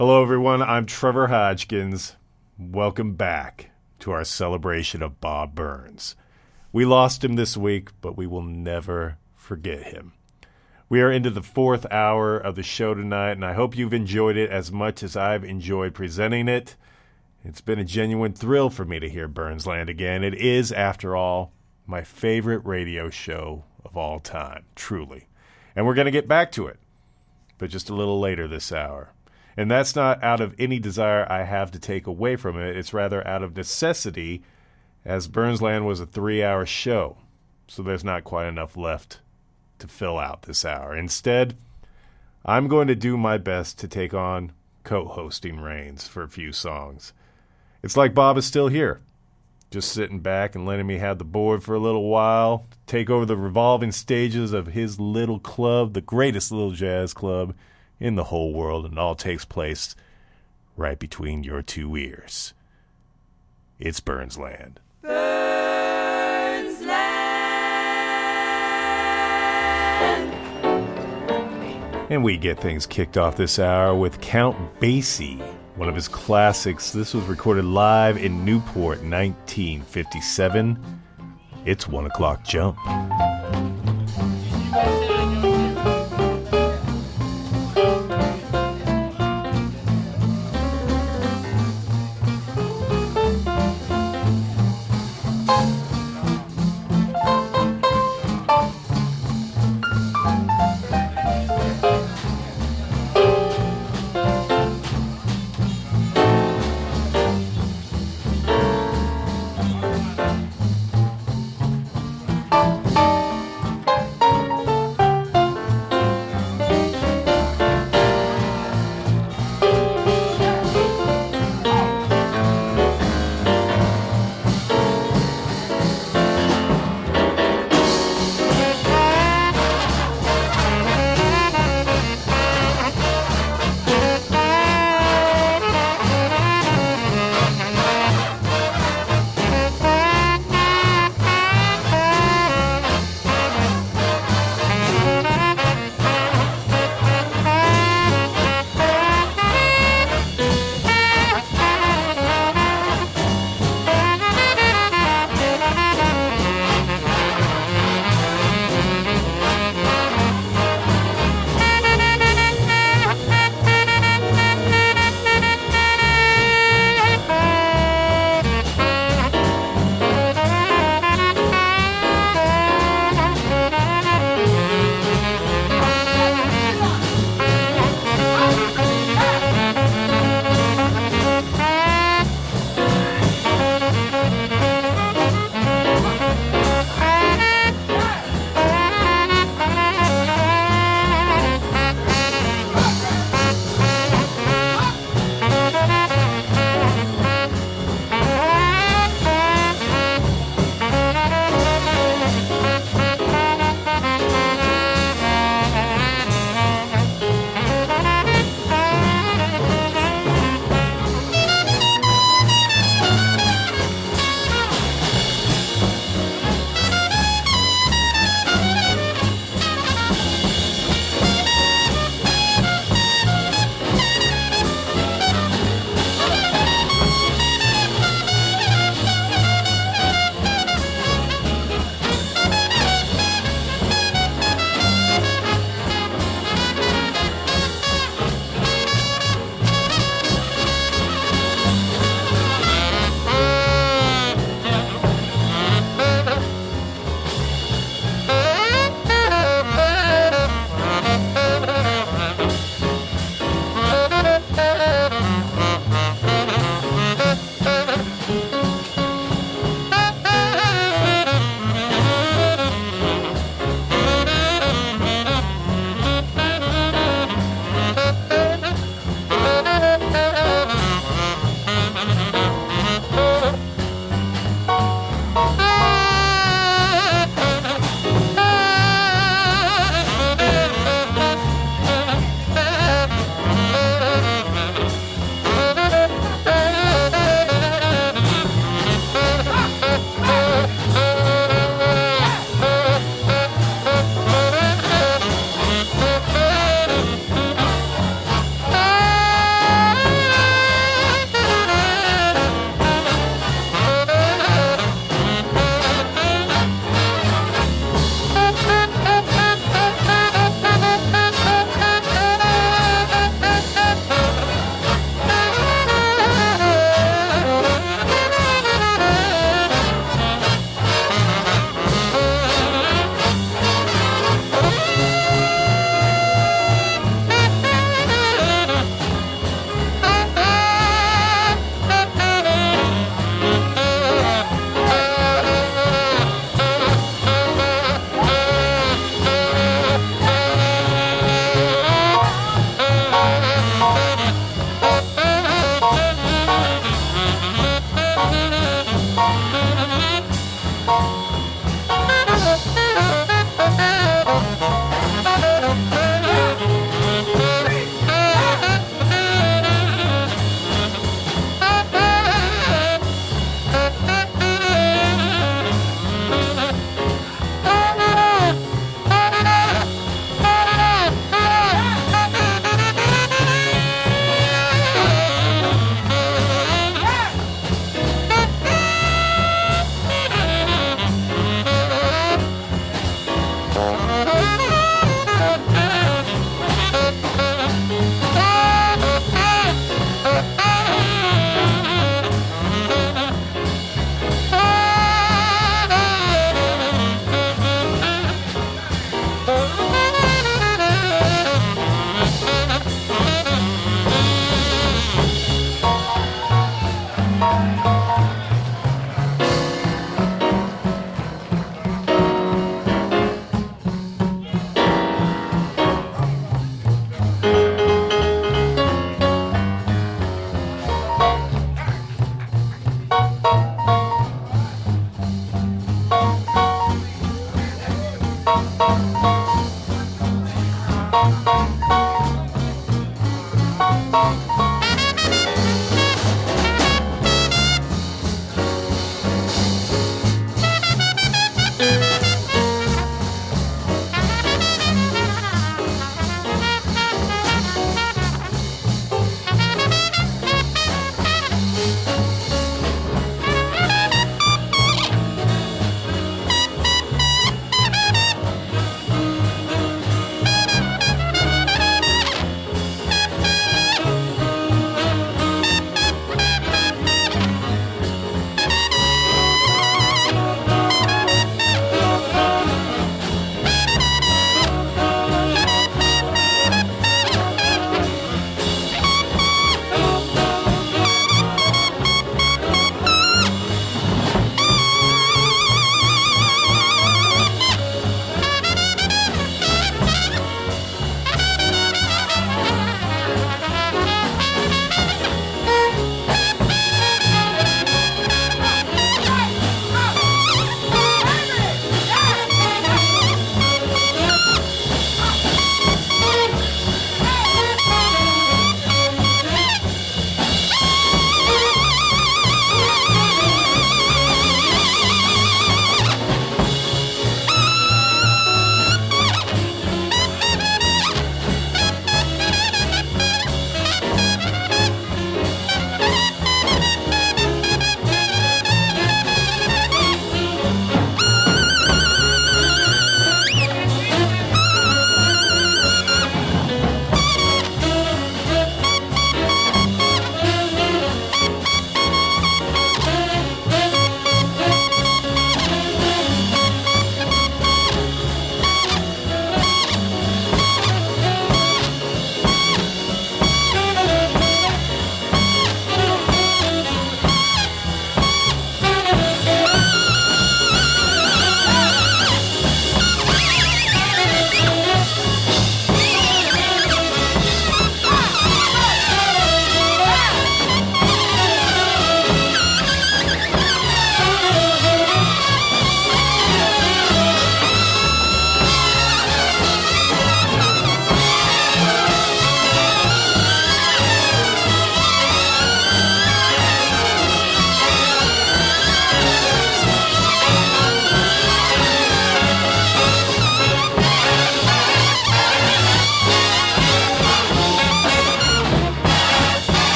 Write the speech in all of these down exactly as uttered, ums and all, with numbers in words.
Hello, everyone. I'm Trevor Hodgkins. Welcome back to our celebration of Bob Burns. We lost him this week, but we will never forget him. We are into the fourth hour of the show tonight, and I hope you've enjoyed it as much as I've enjoyed presenting it. It's been a genuine thrill for me to hear Burnsland again. It is, after all, my favorite radio show of all time, truly. And we're going to get back to it, but just a little later this hour. And that's not out of any desire I have to take away from it. It's rather out of necessity, as Burnsland was a three-hour show, so there's not quite enough left to fill out this hour. Instead, I'm going to do my best to take on co-hosting reins for a few songs. It's like Bob is still here, just sitting back and letting me have the board for a little while, take over the revolving stages of his little club, the greatest little jazz club in the whole world, and all takes place right between your two ears. It's Burnsland. Burnsland! And we get things kicked off this hour with Count Basie, one of his classics. This was recorded live in Newport, nineteen fifty-seven. It's One O'Clock Jump.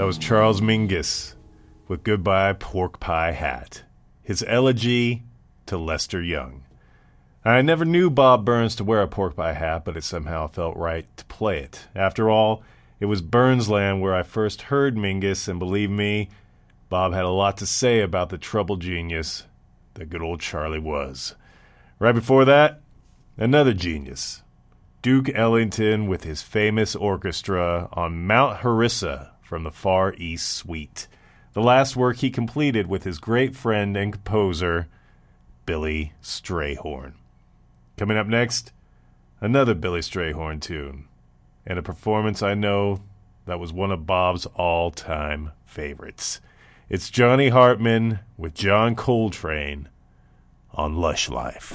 was Charles Mingus with Goodbye Pork Pie Hat, his elegy to Lester Young. I never knew Bob Burns to wear a pork pie hat, but it somehow felt right to play it. After all, it was Burnsland where I first heard Mingus, and believe me, Bob had a lot to say about the troubled genius that good old Charlie was. Right before that, another genius, Duke Ellington with his famous orchestra on Mount Harissa from the Far East Suite, the last work he completed with his great friend and composer, Billy Strayhorn. Coming up next, another Billy Strayhorn tune, and a performance I know that was one of Bob's all-time favorites. It's Johnny Hartman with John Coltrane on Lush Life.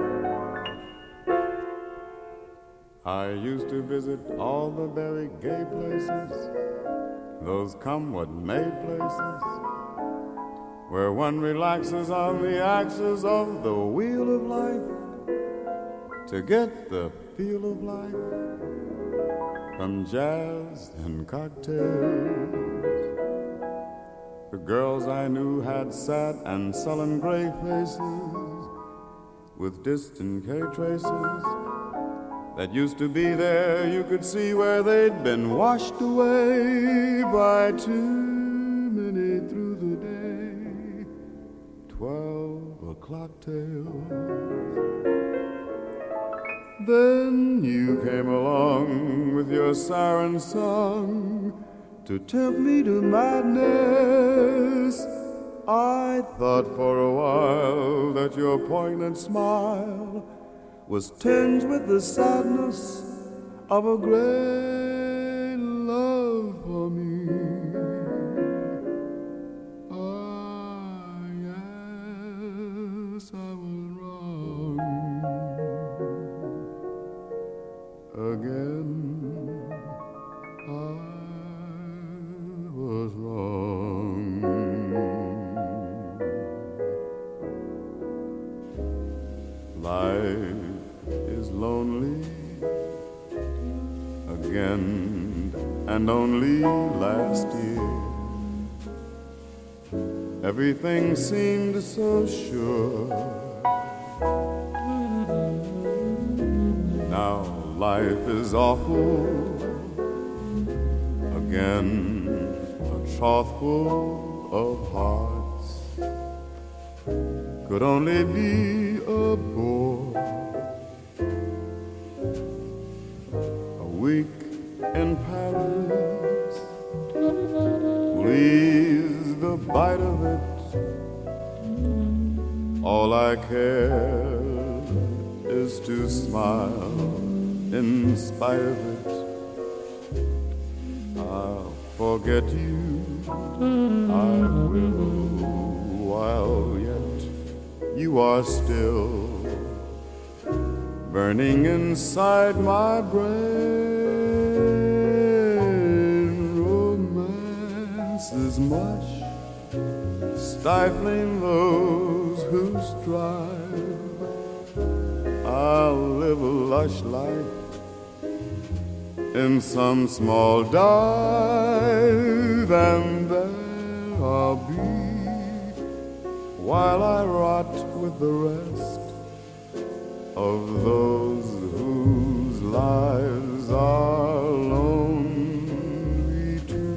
I used to visit all the very gay places, those come-what-may places, where one relaxes on the axis of the wheel of life to get the feel of life from jazz and cocktails. The girls I knew had sad and sullen gray faces with distant K traces that used to be there. You could see where they'd been washed away by too many through the day twelve o'clock tales. Then you came along with your siren song to tempt me to madness. I thought for a while that your poignant smile was tinged with the sadness of a great love for me. Ah, yes, I was wrong again. I was wrong. Life is lonely again, and only last year everything seemed so sure. Now life is awful again, a trough full of hearts could only be a bore. A week in Paris please the bite of it. All I care is to smile in spite of it. I'll forget you, I will, while yet you are still burning inside my brain. Romance is much, stifling those who strive. I'll live a lush life in some small dive, and there I'll be while I rot with the rest of those whose lives are lonely too.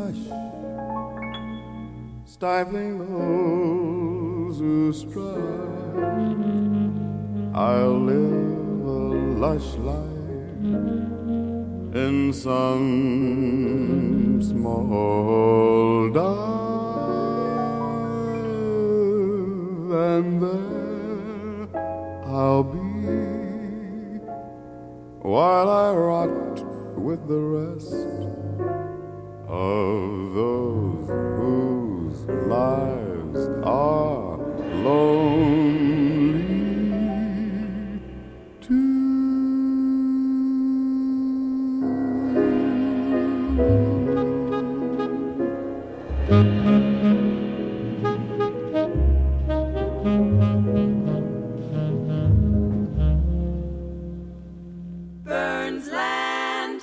hush, stifling those who strive. I'll live a lush life in some small dive, and there I'll be while I rot with the rest of those whose lives are lonely too. Burnsland.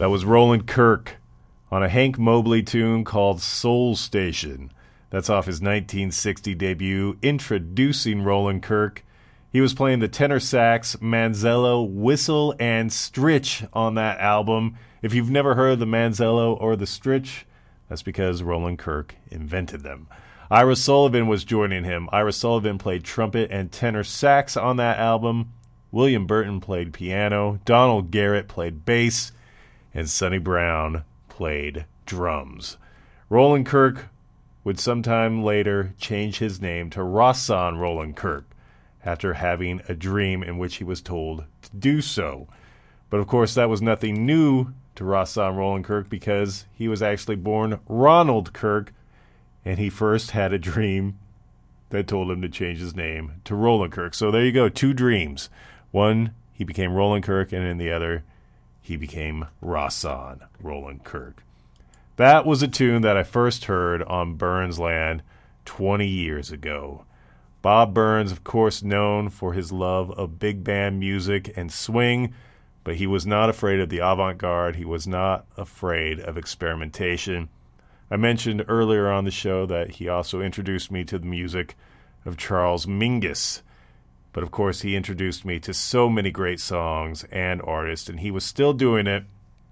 That was Roland Kirk on a Hank Mobley tune called Soul Station. That's off his nineteen sixty debut, Introducing Roland Kirk. He was playing the tenor sax, manzello, whistle, and stritch on that album. If you've never heard the manzello or the stritch, that's because Roland Kirk invented them. Ira Sullivan was joining him. Ira Sullivan played trumpet and tenor sax on that album. William Burton played piano. Donald Garrett played bass. And Sonny Brown played drums. Roland Kirk would sometime later change his name to Rahsaan Roland Kirk after having a dream in which he was told to do so. But of course that was nothing new to Rahsaan Roland Kirk because he was actually born Ronald Kirk, and he first had a dream that told him to change his name to Roland Kirk. So there you go, two dreams. One, he became Roland Kirk, and in the other, he became Rahsaan Roland Kirk. That was a tune that I first heard on Burns Land twenty years ago. Bob Burns, of course, known for his love of big band music and swing, but he was not afraid of the avant-garde. He was not afraid of experimentation. I mentioned earlier on the show that he also introduced me to the music of Charles Mingus. But of course, he introduced me to so many great songs and artists, and he was still doing it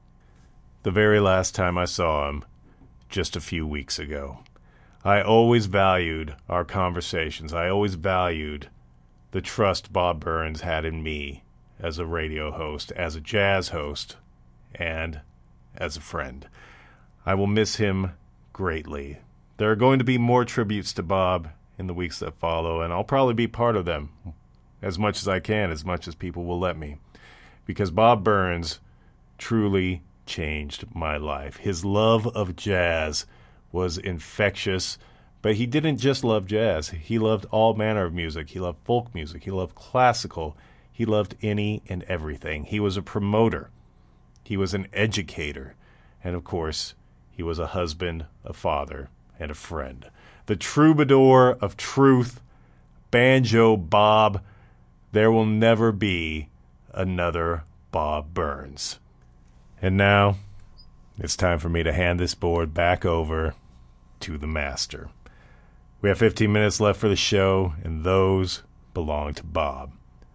the very last time I saw him, just a few weeks ago. I always valued our conversations. I always valued the trust Bob Burns had in me as a radio host, as a jazz host, and as a friend. I will miss him greatly. There are going to be more tributes to Bob in the weeks that follow, and I'll probably be part of them as much as I can, as much as people will let me, because Bob Burns truly changed my life. His love of jazz was infectious, but he didn't just love jazz. He loved all manner of music. He loved folk music. He loved classical. He loved any and everything. He was a promoter. He was an educator. And of course, he was a husband, a father, and a friend. The troubadour of truth, Banjo Bob. There will never be another Bob Burns. And now, it's time for me to hand this board back over to the master. We have fifteen minutes left for the show, and those belong to Bob.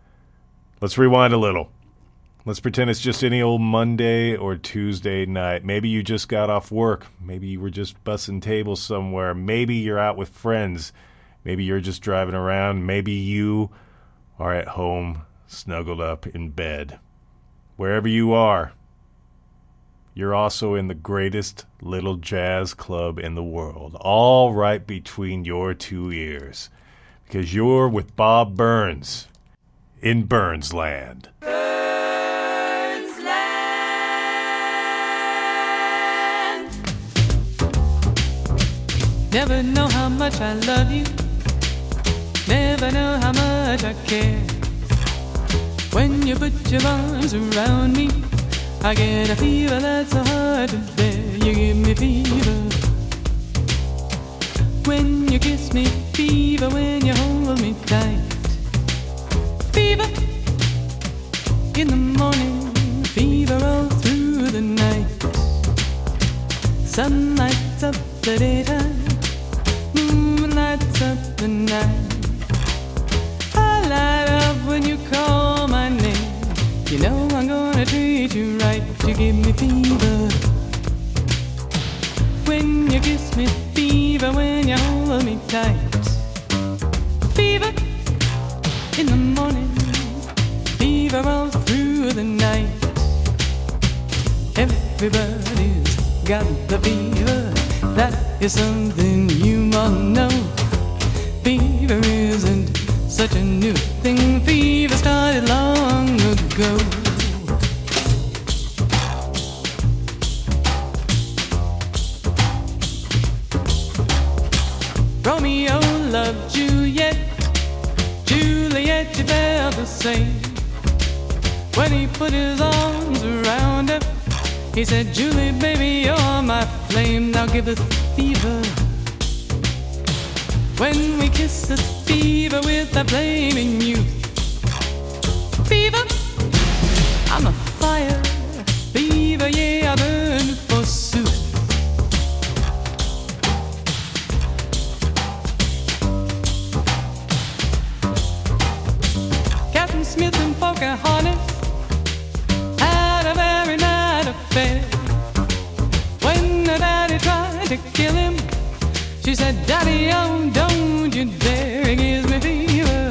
Let's rewind a little. Let's pretend it's just any old Monday or Tuesday night. Maybe you just got off work. Maybe you were just bussing tables somewhere. Maybe you're out with friends. Maybe you're just driving around. Maybe you are at home, snuggled up in bed. Wherever you are, you're also in the greatest little jazz club in the world, all right between your two ears, because you're with Bob Burns in Burns Land. Burns Land. Never know how much I love you. Never know how much I care. When you put your arms around me, I get a fever that's so hard to bear. You give me fever when you kiss me, fever when you hold me tight. Fever in the morning, fever all through the night. Sun lights up the daytime, moon lights up the night. I light up when you call my name. You know I'm gonna treat you right. You give me fever when you kiss me, fever when you hold me tight. Fever in the morning, fever all through the night. Everybody's got the fever. That is something you must know. Fever isn't such a new thing. Fever started long ago. Romeo loved Juliet. Juliet, you felt the same. When he put his arms around her, he said, Julie, baby, you're my flame. Now give us fever. When we kiss us, fever with that flaming youth. Fever, I'm a fire. Fever, yeah. day I burned forsooth. Captain Smith and Pocahontas had a very night affair. When her daddy tried to kill him, she said, Daddy, oh, don't you dare. He gives me fever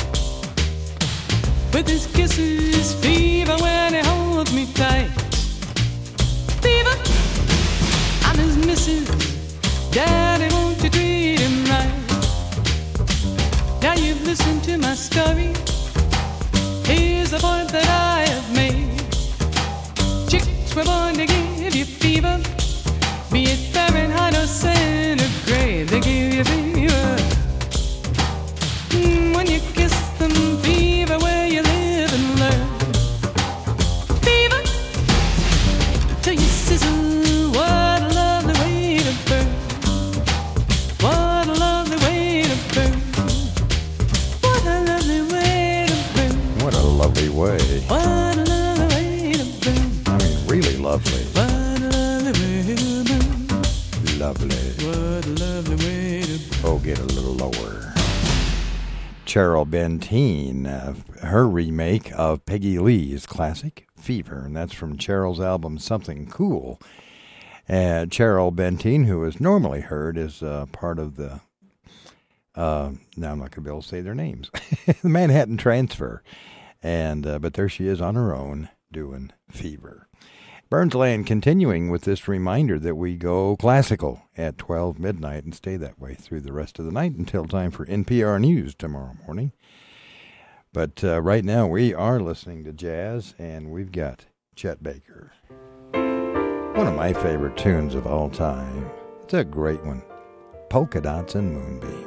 with his kisses, fever when he holds me tight. Fever, I'm his missus. Daddy, won't you treat him right? Now you've listened to my story. Here's the point that I have made. Chicks were born to give you fever, be it Fahrenheit or centigrade. They give you fever mm, when you kiss them. Fever where you live and learn. Fever till you sizzle. What a lovely way to burn. What a lovely way to burn. What a lovely way to burn. What a lovely way. What a lovely way to burn. I mean, really lovely. What a lovely way to burn. Lovely. What a lovely way to burn. Oh, get a little lower. Cheryl Bentine, uh, her remake of Peggy Lee's classic Fever, and that's from Cheryl's album Something Cool. Uh, Cheryl Bentine, who is normally heard as uh, part of the, uh, now I'm not going to be able to say their names, the Manhattan Transfer, and uh, but there she is on her own doing Fever. Burnsland continuing with this reminder that we go classical at twelve midnight and stay that way through the rest of the night until time for N P R News tomorrow morning. But uh, right now we are listening to jazz, and we've got Chet Baker. One of my favorite tunes of all time. It's a great one. Polka Dots and Moonbeams.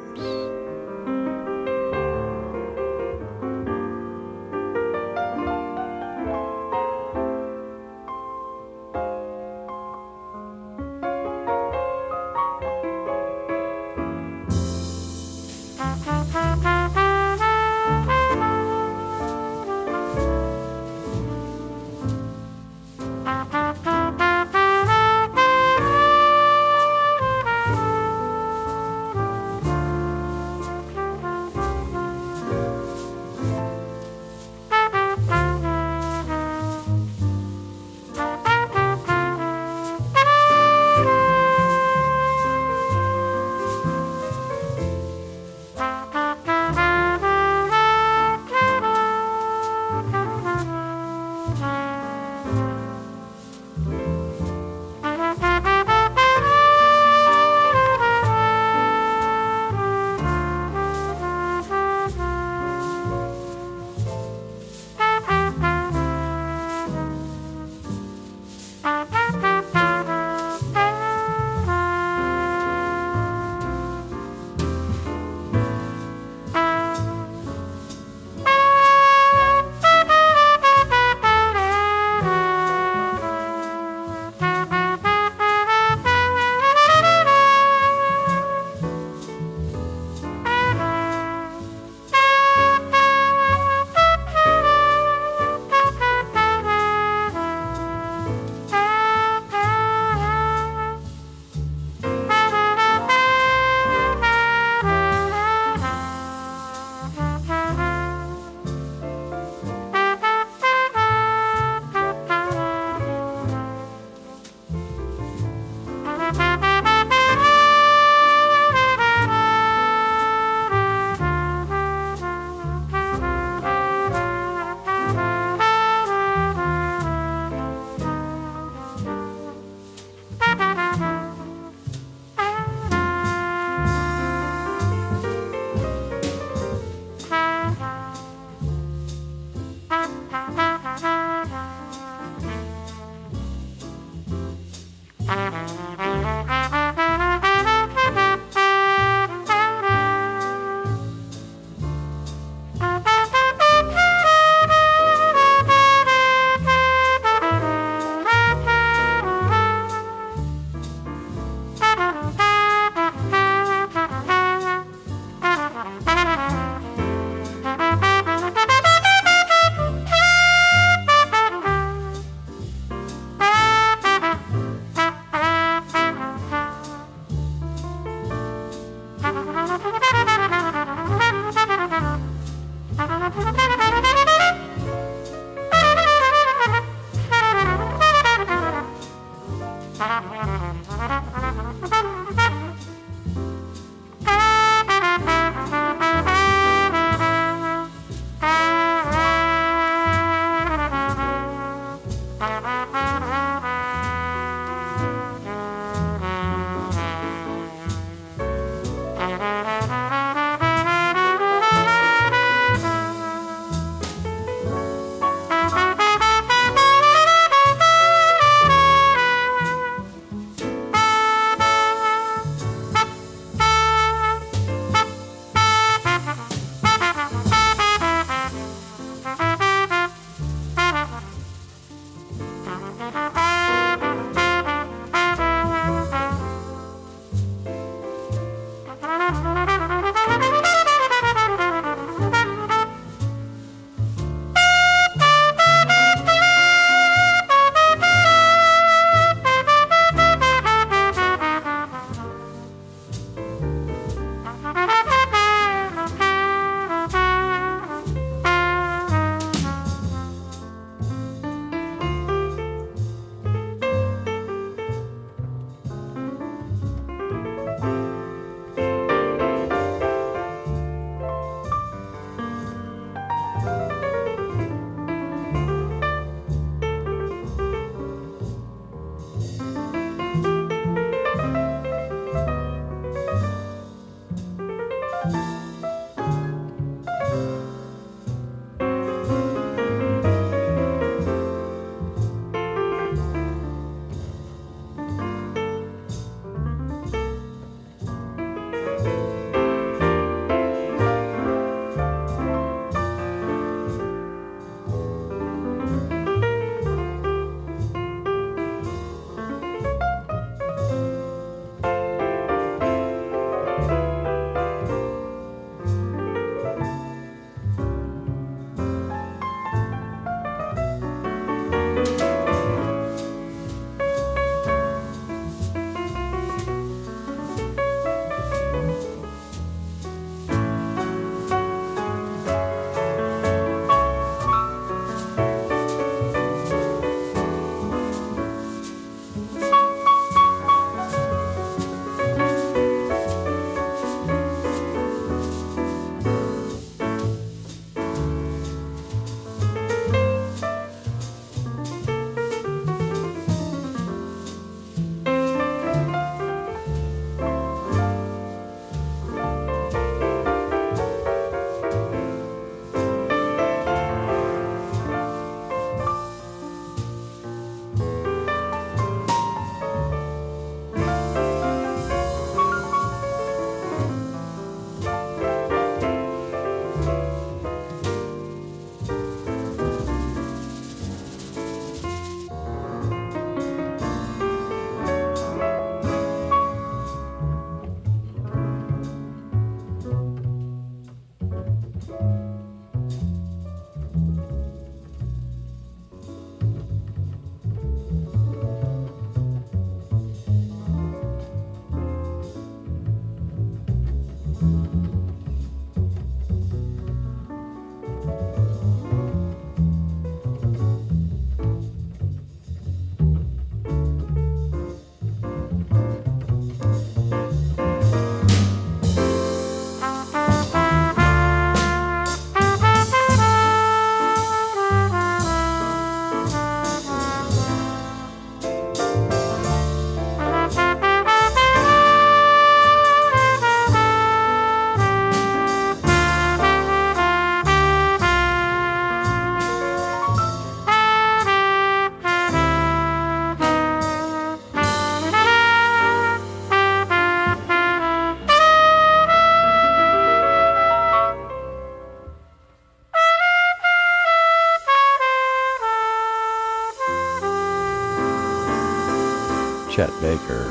Chet Baker.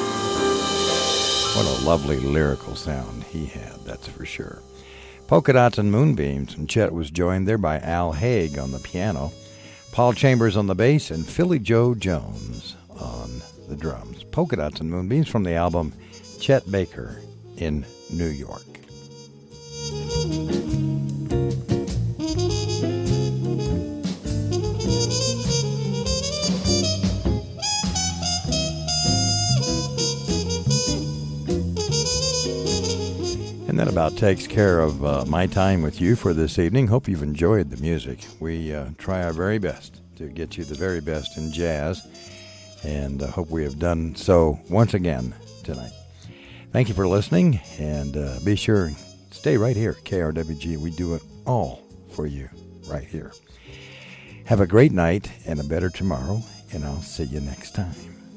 What a lovely lyrical sound he had, that's for sure. Polka Dots and Moonbeams, and Chet was joined there by Al Haig on the piano, Paul Chambers on the bass, and Philly Joe Jones on the drums. Polka Dots and Moonbeams from the album Chet Baker in New York. And that about takes care of uh, my time with you for this evening. Hope you've enjoyed the music. We uh, try our very best to get you the very best in jazz, and I uh, hope we have done so once again tonight. Thank you for listening, and uh, be sure stay right here at K R W G. We do it all for you right here. Have a great night and a better tomorrow, and I'll see you next time.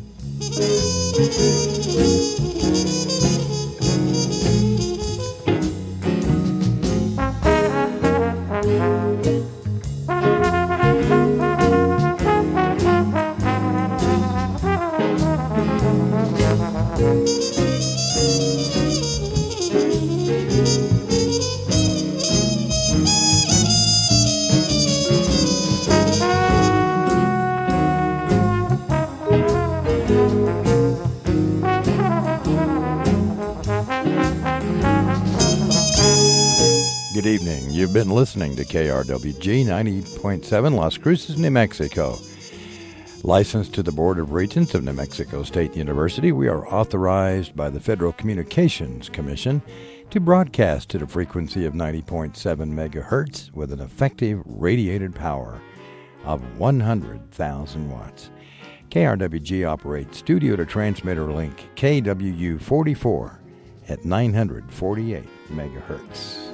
Good evening. You've been listening to K R W G ninety point seven Las Cruces, New Mexico. Licensed to the Board of Regents of New Mexico State University, we are authorized by the Federal Communications Commission to broadcast at a frequency of ninety point seven megahertz with an effective radiated power of one hundred thousand watts. K R W G operates studio to transmitter link K W U forty-four at nine hundred forty-eight megahertz.